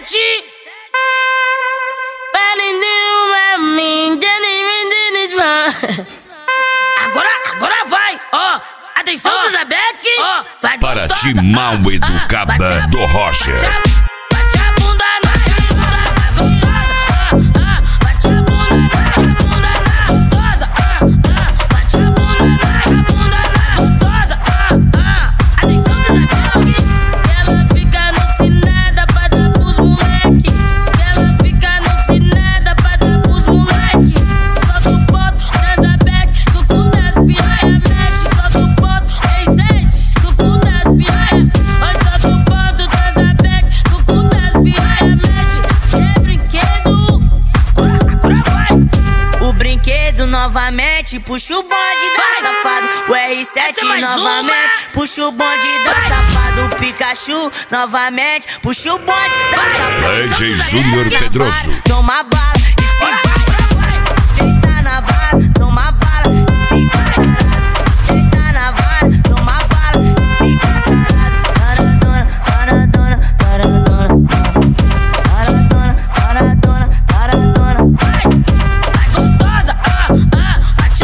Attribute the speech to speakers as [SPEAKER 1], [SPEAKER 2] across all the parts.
[SPEAKER 1] Agora vai, ó. Atenção, Zabeck, ó.
[SPEAKER 2] Para ti mal educada do Roger.
[SPEAKER 1] Bate a bunda na gostosa, bate a bunda na gostosa, bate a bunda na gostosa, atenção, Zabeck, que ela fica no cineda pra dar pros moleque, que ela fica no cineda pra dar pros moleque. Solta o ponto da Zabeck, que o cu das piranha mexe. Solta o ponto, sente, que o cu das piranha. Oi, solta o ponto da Zabeck, que o cu das piranha mexe. É brinquedo, agora vai.
[SPEAKER 3] O brinquedo novamente puxa o bonde da safado. O R7 novamente puxa o bonde da safado. O Pikachu novamente puxa o bonde da safado.
[SPEAKER 2] DJ Júnior Pedroso.
[SPEAKER 3] Toma bala e fica. Senta na bala, toma bala e fica tarado. Senta na vara, toma bala e fica tarado. Taradona, taradona, taradona, taradona, taradona.
[SPEAKER 1] Vai gostosa, bate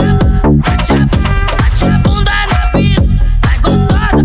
[SPEAKER 1] a bunda na pica. Vai gostosa,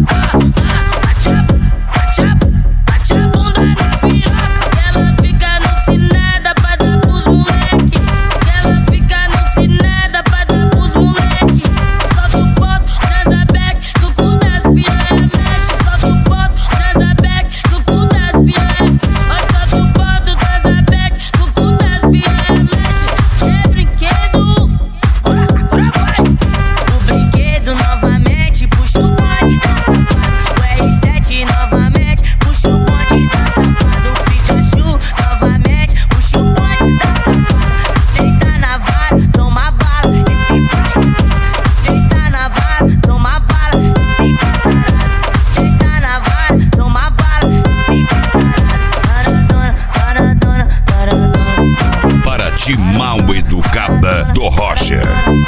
[SPEAKER 1] bate a bunda na piroca. Que ela fica no cineda pra dar pros moleque, que ela fica no cineda pra dar pros moleque. Solta o ponto da Zabeck, que o cu das piranha mexe. Solta o ponto da Zabeck, que o cu das piranha. Solta o ponto da Zabeck, que o cu das piranha mexe. É brinquedo, agora vai.
[SPEAKER 3] O brinquedo novamente puxa o bonde da safado. O R7 novamente puxa o bonde da safado. O Pikachu novamente puxa o bonde da safado. Senta na vara, toma bala e fica. Senta na vara, toma bala e fica tarado. Senta na vara, toma bala e fica tarado. Taradona, taradona, taradona.
[SPEAKER 2] Para ti mal educada do Roger.